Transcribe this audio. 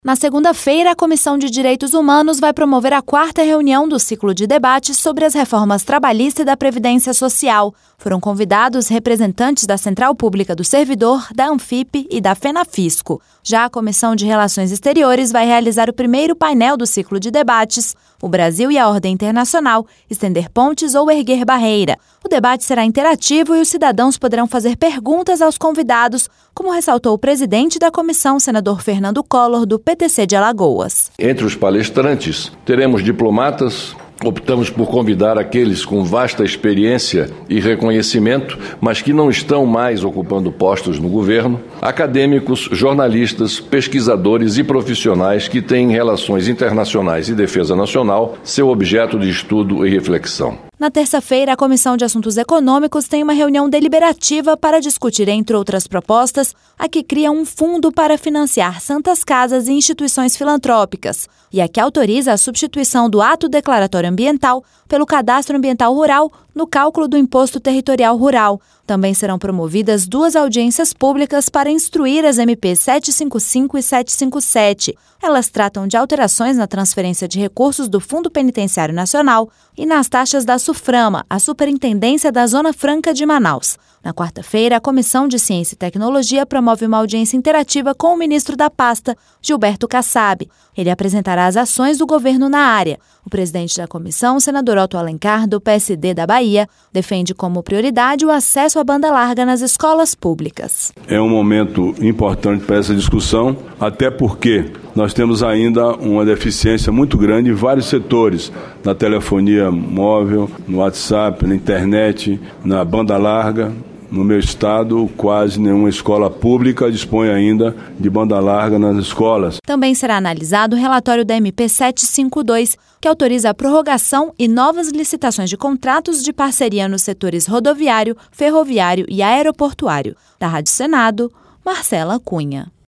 Na segunda-feira, a Comissão de Direitos Humanos vai promover a 4ª reunião do ciclo de debates sobre as reformas trabalhista e da Previdência Social. Foram convidados representantes da Central Pública do Servidor, da Anfip e da Fenafisco. Já a Comissão de Relações Exteriores vai realizar o primeiro painel do ciclo de debates, O Brasil e a Ordem Internacional, Estender Pontes ou Erguer Barreira. O debate será interativo e os cidadãos poderão fazer perguntas aos convidados, como ressaltou o presidente da comissão, senador Fernando Collor, do PTC de Alagoas. Entre os palestrantes, teremos diplomatas. Optamos por convidar aqueles com vasta experiência e reconhecimento, mas que não estão mais ocupando postos no governo, acadêmicos, jornalistas, pesquisadores e profissionais que têm em relações internacionais e defesa nacional seu objeto de estudo e reflexão. Na terça-feira, a Comissão de Assuntos Econômicos tem uma reunião deliberativa para discutir, entre outras propostas, a que cria um fundo para financiar santas casas e instituições filantrópicas e a que autoriza a substituição do ato declaratório ambiental pelo cadastro ambiental rural no cálculo do Imposto Territorial Rural. Também serão promovidas 2 audiências públicas para instruir as MP 755 e 757. Elas tratam de alterações na transferência de recursos do Fundo Penitenciário Nacional e nas taxas da SUFRAMA, a Superintendência da Zona Franca de Manaus. Na quarta-feira, a Comissão de Ciência e Tecnologia promove uma audiência interativa com o ministro da pasta, Gilberto Kassab. Ele apresentará as ações do governo na área. O presidente da comissão, senador Otto Alencar, do PSD da Bahia, defende como prioridade o acesso à banda larga nas escolas públicas. É um momento importante para essa discussão, até porque nós temos ainda uma deficiência muito grande em vários setores, na telefonia móvel, no WhatsApp, na internet, na banda larga. No meu estado, quase nenhuma escola pública dispõe ainda de banda larga nas escolas. Também será analisado o relatório da MP 752, que autoriza a prorrogação e novas licitações de contratos de parceria nos setores rodoviário, ferroviário e aeroportuário. Da Rádio Senado, Marcela Cunha.